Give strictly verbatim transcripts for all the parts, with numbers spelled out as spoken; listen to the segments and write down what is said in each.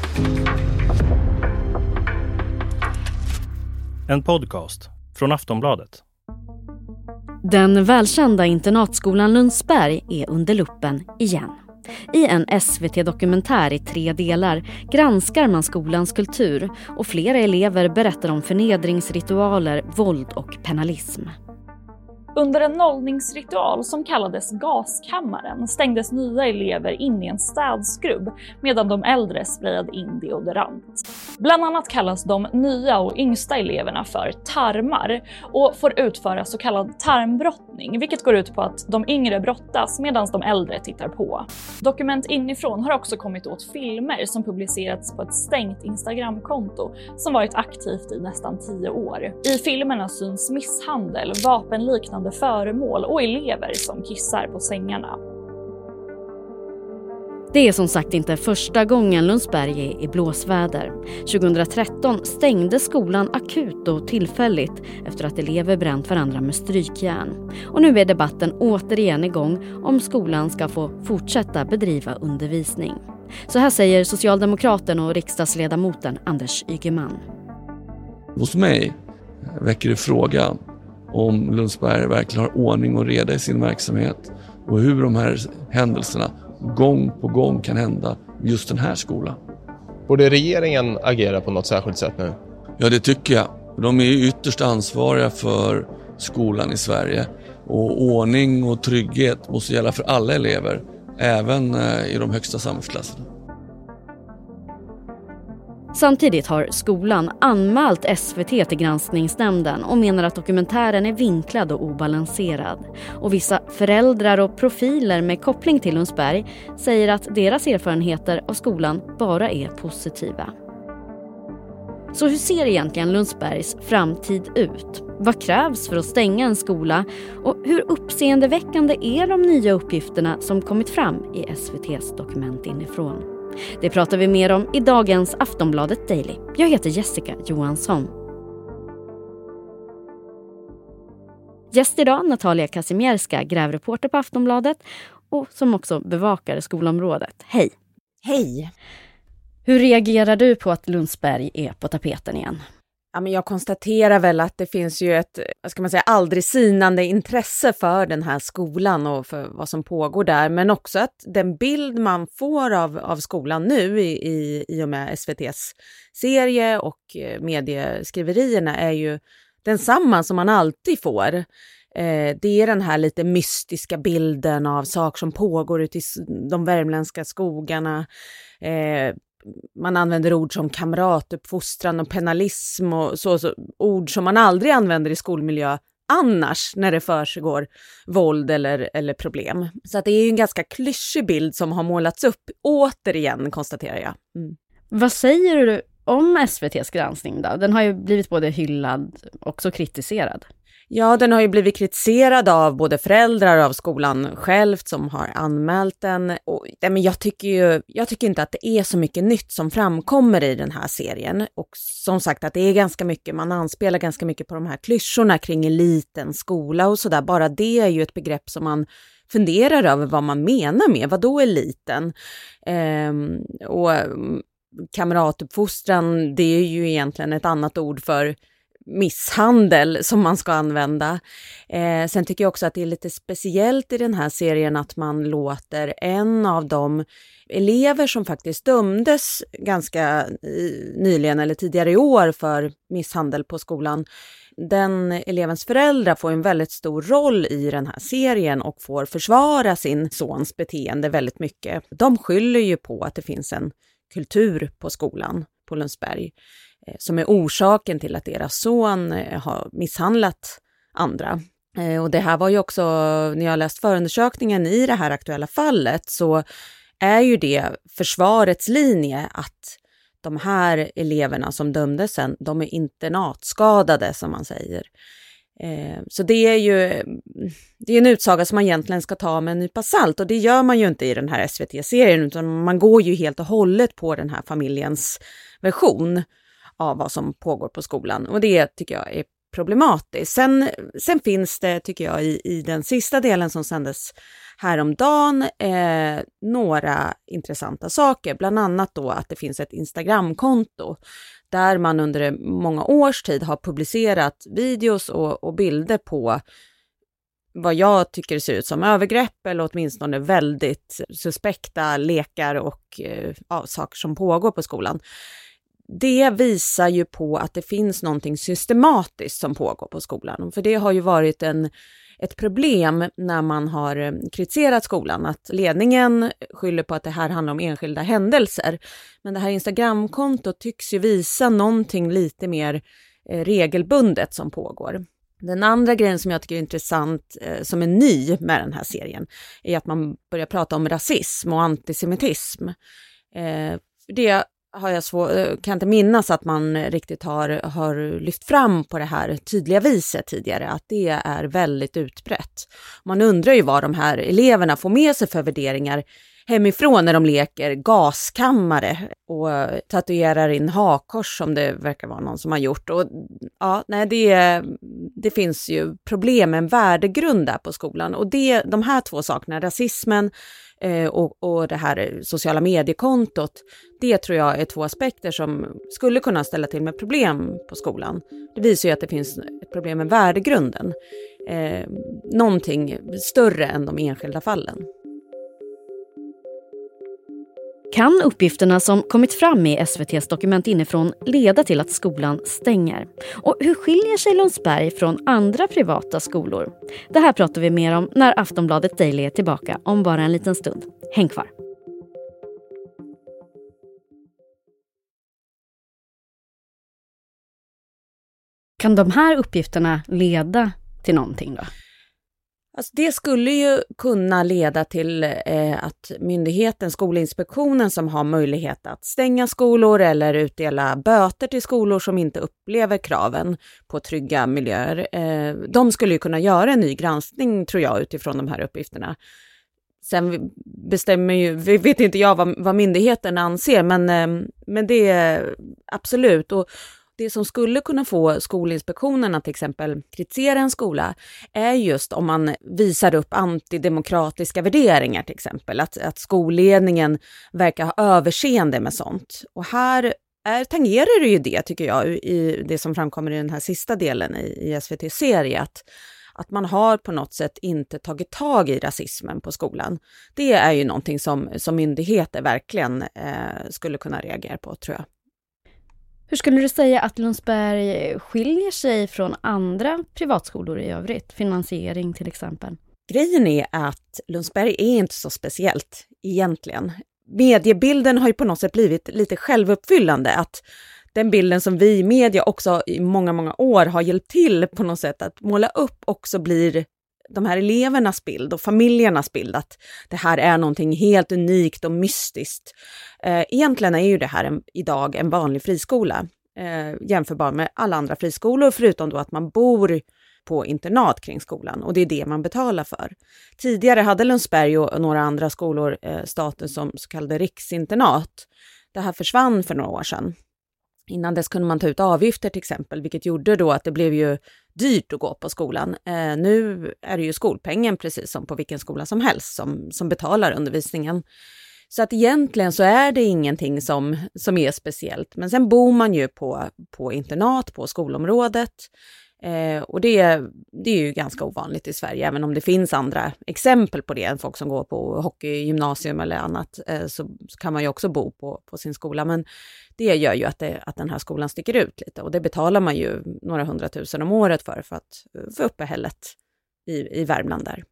En podcast från Aftonbladet. Den välkända internatskolan Lundsberg är under luppen igen. I en S V T-dokumentär i tre delar granskar man skolans kultur och flera elever berättar om förnedringsritualer, våld och penalism. Under en nollningsritual som kallades gaskammaren stängdes nya elever in i en städskrubb medan de äldre sprayade in deodorant. Bland annat kallas de nya och yngsta eleverna för tarmar och får utföra så kallad tarmbrottning, vilket går ut på att de yngre brottas medan de äldre tittar på. Dokument inifrån har också kommit åt filmer som publicerats på ett stängt Instagramkonto som varit aktivt i nästan tio år. I filmerna syns misshandel, vapenliknande föremål och elever som kissar på sängarna. Det är som sagt inte första gången Lundsberg är i blåsväder. tjugohundratretton stängde skolan akut och tillfälligt efter att elever bränt varandra med strykjärn. Och nu är debatten återigen igång om skolan ska få fortsätta bedriva undervisning. Så här säger socialdemokraten och riksdagsledamoten Anders Ygeman. Hos mig väcker det frågan om Lundsberg verkligen har ordning och reda i sin verksamhet och hur de här händelserna gång på gång kan hända just den här skolan. Borde regeringen agera på något särskilt sätt nu? Ja, det tycker jag. De är ju ytterst ansvariga för skolan i Sverige och ordning och trygghet måste gälla för alla elever, även i de högsta samhällsklasserna. Samtidigt har skolan anmält S V T till granskningsnämnden och menar att dokumentären är vinklad och obalanserad. Och vissa föräldrar och profiler med koppling till Lundsberg säger att deras erfarenheter av skolan bara är positiva. Så hur ser egentligen Lundsbergs framtid ut? Vad krävs för att stänga en skola? Och hur uppseendeväckande är de nya uppgifterna som kommit fram i S V T:s dokument inifrån? Det pratar vi mer om i dagens Aftonbladet Daily. Jag heter Jessica Johansson. Gäst idag Natalia Kazimierska, grävreporter på Aftonbladet och som också bevakar skolområdet. Hej! Hej! Hur reagerar du på att Lundsberg är på tapeten igen? Ja, men jag konstaterar väl att det finns ju ett, vad ska man säga, aldrig sinande intresse för den här skolan och för vad som pågår där. Men också att den bild man får av, av skolan nu i, i, i och med S V T:s serie och medieskriverierna är ju densamma som man alltid får. Eh, det är den här lite mystiska bilden av saker som pågår ute i de värmländska skogarna. Eh, Man använder ord som kamratuppfostran och penalism och så, så ord som man aldrig använder i skolmiljö annars när det försiggår våld eller, eller problem. Så att det är ju en ganska klyschig bild som har målats upp återigen, konstaterar jag. Mm. Vad säger du om S V T:s granskning då? Den har ju blivit både hyllad och också kritiserad. Ja, den har ju blivit kritiserad av både föräldrar och av skolan självt som har anmält den. Och, ja, men jag tycker ju, jag tycker inte att det är så mycket nytt som framkommer i den här serien. Och som sagt att det är ganska mycket, man anspelar ganska mycket på de här klyschorna kring eliten, skola och sådär. Bara det är ju ett begrepp som man funderar över vad man menar med. Vad då eliten? Ehm, och kamratuppfostran, det är ju egentligen ett annat ord för misshandel som man ska använda. Eh, sen tycker jag också att det är lite speciellt i den här serien att man låter en av de elever som faktiskt dömdes ganska nyligen eller tidigare i år för misshandel på skolan, den elevens föräldrar får en väldigt stor roll i den här serien och får försvara sin sons beteende väldigt mycket. De skyller ju på att det finns en kultur på skolan på Lundsberg som är orsaken till att deras son har misshandlat andra. Och det här var ju också, när jag läst förundersökningen i det här aktuella fallet, så är ju det försvarets linje att de här eleverna som dömdes sen, de är internatskadade som man säger. Så det är ju det är en utsaga som man egentligen ska ta med en nypa salt, och det gör man ju inte i den här S V T-serien, utan man går ju helt och hållet på den här familjens version av vad som pågår på skolan, och det tycker jag är problematiskt. Sen, sen finns det, tycker jag, i, i den sista delen som sändes häromdagen eh, några intressanta saker. Bland annat då att det finns ett Instagramkonto där man under många års tid har publicerat videos och, och bilder på vad jag tycker ser ut som övergrepp eller åtminstone väldigt suspekta lekar och eh, ja, saker som pågår på skolan. Det visar ju på att det finns någonting systematiskt som pågår på skolan. För det har ju varit en, ett problem när man har kritiserat skolan. Att ledningen skyller på att det här handlar om enskilda händelser. Men det här Instagramkontot tycks ju visa någonting lite mer eh, regelbundet som pågår. Den andra grejen som jag tycker är intressant, eh, som är ny med den här serien, är att man börjar prata om rasism och antisemitism. Eh, det har jag svår, kan inte minnas att man riktigt har, har lyft fram på det här tydliga viset tidigare, att det är väldigt utbrett. Man undrar ju vad de här eleverna får med sig för värderingar hemifrån när de leker gaskammare och tatuerar in hakkors som det verkar vara någon som har gjort. Och ja, nej, det, det finns ju problem med en värdegrund där på skolan. Och det, de här två sakerna, rasismen eh, och, och det här sociala mediekontot, det tror jag är två aspekter som skulle kunna ställa till med problem på skolan. Det visar ju att det finns ett problem med värdegrunden. Eh, någonting större än de enskilda fallen. Kan uppgifterna som kommit fram i S V T:s dokument inifrån leda till att skolan stänger? Och hur skiljer sig Lundsberg från andra privata skolor? Det här pratar vi mer om när Aftonbladet Daily är tillbaka om bara en liten stund. Häng kvar! Kan de här uppgifterna leda till någonting då? Alltså det skulle ju kunna leda till eh, att myndigheten, Skolinspektionen, som har möjlighet att stänga skolor eller utdela böter till skolor som inte upplever kraven på trygga miljöer. Eh, de skulle ju kunna göra en ny granskning, tror jag, utifrån de här uppgifterna. Sen bestämmer ju, vet inte jag vad, vad myndigheten anser, men, eh, men det är absolut. Och det som skulle kunna få Skolinspektionen att till exempel kritisera en skola är just om man visar upp antidemokratiska värderingar till exempel. Att, att skolledningen verkar ha överseende med sånt. Och här är, tangerar det ju det, tycker jag, i det som framkommer i den här sista delen i, i S V T-serie. Att, att man har på något sätt inte tagit tag i rasismen på skolan. Det är ju någonting som, som myndigheter verkligen eh, skulle kunna reagera på, tror jag. Hur skulle du säga att Lundsberg skiljer sig från andra privatskolor i övrigt? Finansiering till exempel. Grejen är att Lundsberg är inte så speciellt egentligen. Mediebilden har ju på något sätt blivit lite självuppfyllande. Att den bilden som vi i media också i många, många år har hjälpt till på något sätt att måla upp också blir de här elevernas bild och familjernas bild, att det här är någonting helt unikt och mystiskt. Eh, egentligen är ju det här en, idag en vanlig friskola, eh, jämförbar med alla andra friskolor, förutom då att man bor på internat kring skolan, och det är det man betalar för. Tidigare hade Lundsberg och några andra skolor eh, status som så kallade riksinternat. Det här försvann för några år sedan. Innan dess kunde man ta ut avgifter till exempel, vilket gjorde då att det blev ju dyrt att gå på skolan. Eh, nu är det ju skolpengen precis som på vilken skola som helst som, som betalar undervisningen. Så att egentligen så är det ingenting som, som är speciellt. Men sen bor man ju på, på internat, på skolområdet. Eh, och det, det är ju ganska ovanligt i Sverige, även om det finns andra exempel på det. Folk som går på hockeygymnasium eller annat, eh, så, så kan man ju också bo på, på sin skola. Men det gör ju att, det, att den här skolan sticker ut lite, och det betalar man ju några hundratusen om året för, för att få uppehället i, i Värmland där.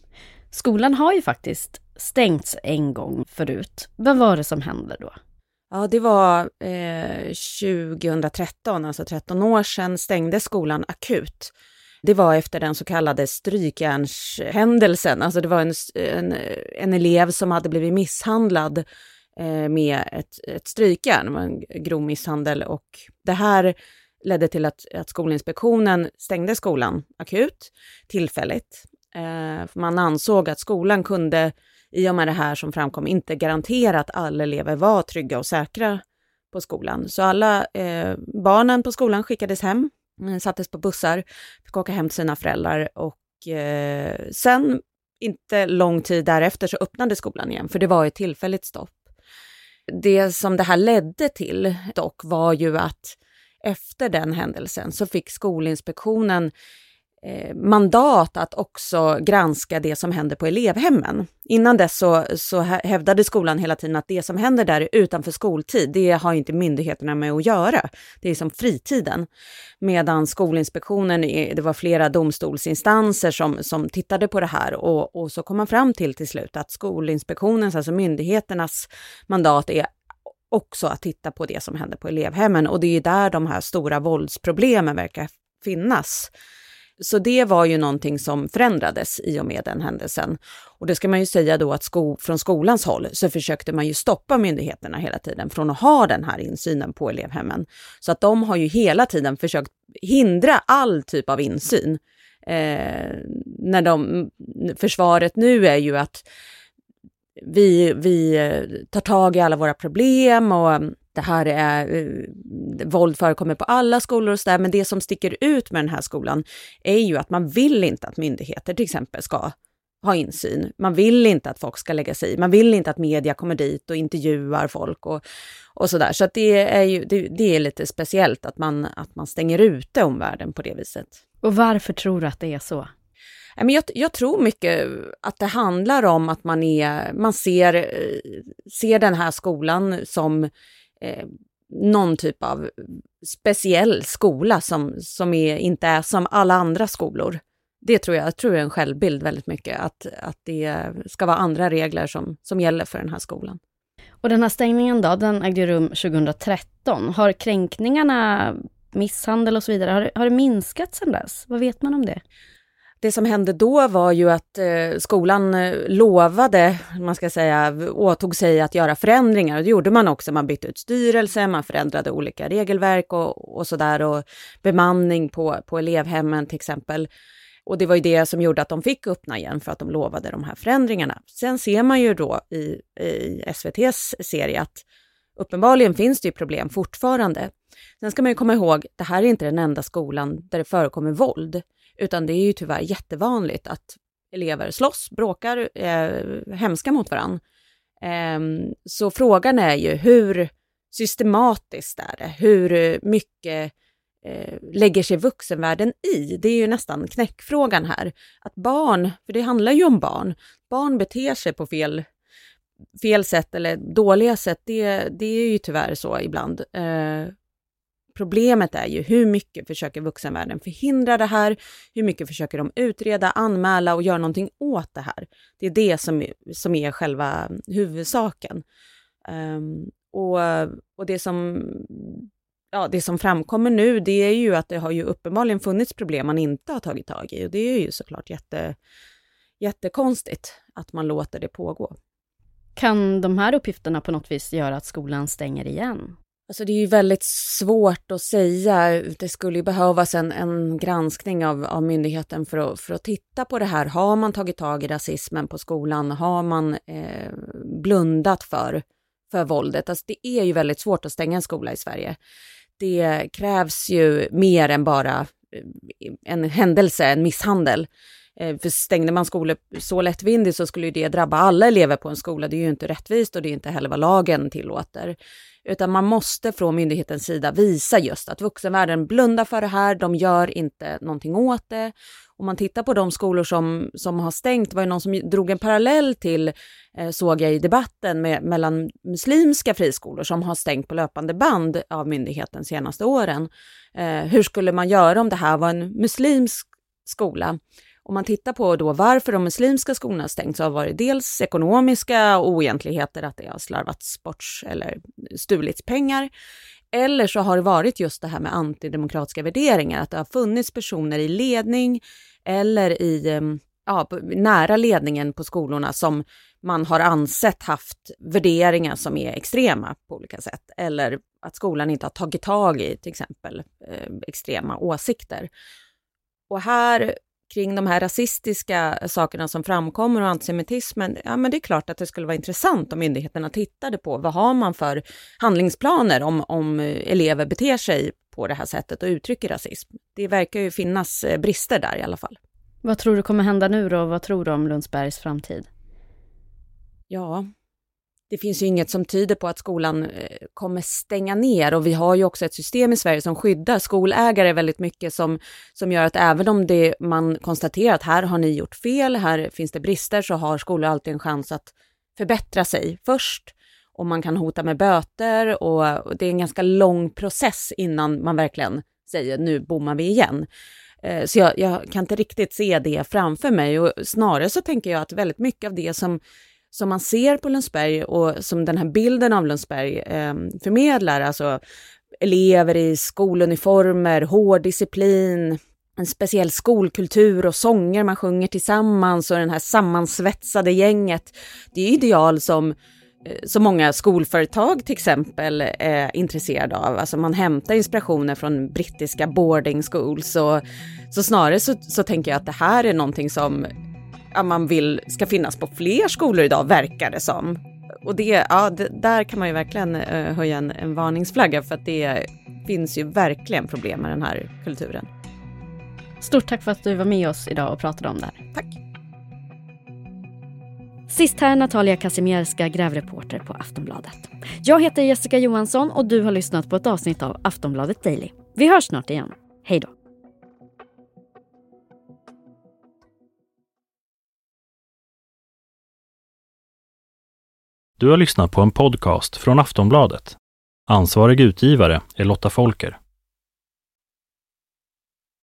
Skolan har ju faktiskt stängts en gång förut. Vad var det som hände då? Ja, det var eh, tjugohundratretton, alltså tretton år sedan, stängde skolan akut. Det var efter den så kallade strykjärnshändelsen. Alltså det var en, en, en elev som hade blivit misshandlad eh, med ett, ett strykjärn. Det var en grov misshandel, och det här ledde till att, att Skolinspektionen stängde skolan akut, tillfälligt. Eh, man ansåg att skolan kunde, i och med det här som framkom, inte garantera att alla elever var trygga och säkra på skolan. Så alla eh, barnen på skolan skickades hem, sattes på bussar, fick åka hem till sina föräldrar, och eh, sen inte lång tid därefter så öppnade skolan igen, för det var ett tillfälligt stopp. Det som det här ledde till dock var ju att efter den händelsen så fick Skolinspektionen eh, mandat att också granska det som händer på elevhemmen. Innan dess så, så hävdade skolan hela tiden att det som händer där utanför skoltid, det har inte myndigheterna med att göra. Det är som fritiden. Medan Skolinspektionen, det var flera domstolsinstanser som, som tittade på det här och, och så kom man fram till till slut att Skolinspektionens, alltså myndigheternas mandat är också att titta på det som händer på elevhemmen, och det är ju där de här stora våldsproblemen verkar finnas. Så det var ju någonting som förändrades i och med den händelsen. Och det ska man ju säga då att sko- från skolans håll så försökte man ju stoppa myndigheterna hela tiden från att ha den här insynen på elevhemmen. Så att de har ju hela tiden försökt hindra all typ av insyn. Eh, när de, försvaret nu är ju att Vi, vi tar tag i alla våra problem och det här är, våld förekommer på alla skolor och så där, men det som sticker ut med den här skolan är ju att man vill inte att myndigheter till exempel ska ha insyn. Man vill inte att folk ska lägga sig i. Man vill inte att media kommer dit och intervjuar folk och, och sådär. Så att det är ju det, det är lite speciellt att man, att man stänger ute omvärlden på det viset. Och varför tror du att det är så? Men jag, jag tror mycket att det handlar om att man, är, man ser, ser den här skolan som eh, någon typ av speciell skola som, som är, inte är som alla andra skolor. Det tror jag, jag tror är en självbild väldigt mycket, att, att det ska vara andra regler som, som gäller för den här skolan. Och den här stängningen då, den ägde rum tjugohundratretton. Har kränkningarna, misshandel och så vidare, har, har det minskat sedan dess? Vad vet man om det? Det som hände då var ju att eh, skolan lovade, man ska säga, åtog sig att göra förändringar. Och det gjorde man också. Man bytte ut styrelse, man förändrade olika regelverk och, och sådär. Och bemanning på, på elevhemmen till exempel. Och det var ju det som gjorde att de fick öppna igen, för att de lovade de här förändringarna. Sen ser man ju då i, i S V T:s serie att uppenbarligen finns det ju problem fortfarande. Sen ska man ju komma ihåg, det här är inte den enda skolan där det förekommer våld. Utan det är ju tyvärr jättevanligt att elever slåss, bråkar, eh, hemska mot varann. Eh, så frågan är ju hur systematiskt är det? Hur mycket eh, lägger sig vuxenvärlden i? Det är ju nästan knäckfrågan här. Att barn, för det handlar ju om barn, barn beter sig på fel, fel sätt eller dåliga sätt. Det, det är ju tyvärr så ibland. Eh, Problemet är ju hur mycket försöker vuxenvärlden förhindra det här, hur mycket försöker de utreda, anmäla och göra någonting åt det här. Det är det som, som är själva huvudsaken. Um, och, och det som, ja, det som framkommer nu, det är ju att det har ju uppenbarligen funnits problem man inte har tagit tag i. Och det är ju såklart jätte, jättekonstigt att man låter det pågå. Kan de här uppgifterna på något vis göra att skolan stänger igen? Alltså det är ju väldigt svårt att säga. Det skulle ju behövas en, en granskning av, av myndigheten för att, för att titta på det här. Har man tagit tag i rasismen på skolan? Har man eh, blundat för, för våldet? Alltså det är ju väldigt svårt att stänga en skola i Sverige. Det krävs ju mer än bara en händelse, en misshandel. För stängde man skolor så lättvindigt så skulle det drabba alla elever på en skola. Det är ju inte rättvist och det är inte heller vad lagen tillåter. Utan man måste från myndighetens sida visa just att vuxenvärlden blundar för det här. De gör inte någonting åt det. Om man tittar på de skolor som, som har stängt, var det någon som drog en parallell till, eh, såg jag i debatten, med, mellan muslimska friskolor som har stängt på löpande band av myndigheten senaste åren. Eh, hur skulle man göra om det här var en muslimsk skola? Om man tittar på då varför de muslimska skolorna stängt, så har det varit dels ekonomiska oegentligheter, att det har slarvats bort eller stulits pengar. Eller så har det varit just det här med antidemokratiska värderingar, att det har funnits personer i ledning eller i, ja, nära ledningen på skolorna som man har ansett haft värderingar som är extrema på olika sätt. Eller att skolan inte har tagit tag i till exempel eh, extrema åsikter. Och här kring de här rasistiska sakerna som framkommer och antisemitismen, ja men det är klart att det skulle vara intressant om myndigheterna tittade på vad har man för handlingsplaner om, om elever beter sig på det här sättet och uttrycker rasism. Det verkar ju finnas brister där i alla fall. Vad tror du kommer hända nu då? Vad tror du om Lundsbergs framtid? Ja, det finns ju inget som tyder på att skolan kommer stänga ner, och vi har ju också ett system i Sverige som skyddar skolägare väldigt mycket, som, som gör att även om det, man konstaterar att här har ni gjort fel, här finns det brister, så har skolor alltid en chans att förbättra sig först, och man kan hota med böter, och, och det är en ganska lång process innan man verkligen säger nu bommar vi igen. Så jag, jag kan inte riktigt se det framför mig, och snarare så tänker jag att väldigt mycket av det som som man ser på Lundsberg och som den här bilden av Lundsberg eh, förmedlar, alltså elever i skoluniformer, hård disciplin, en speciell skolkultur och sånger man sjunger tillsammans och den här sammansvetsade gänget, det är ideal som, eh, som många skolföretag till exempel är intresserade av. Alltså man hämtar inspirationer från brittiska boarding schools, och så snarare så, så tänker jag att det här är någonting som ja, man vill ska finnas på fler skolor idag, verkar det som. Och det, ja, det, där kan man ju verkligen uh, höja en, en varningsflagga, för att det finns ju verkligen problem med den här kulturen. Stort tack för att du var med oss idag och pratade om det här. Tack. Sist här Natalia Kazimierska, grävreporter på Aftonbladet. Jag heter Jessica Johansson och du har lyssnat på ett avsnitt av Aftonbladet Daily. Vi hörs snart igen. Hej då. Du har lyssnat på en podcast från Aftonbladet. Ansvarig utgivare är Lotta Folker.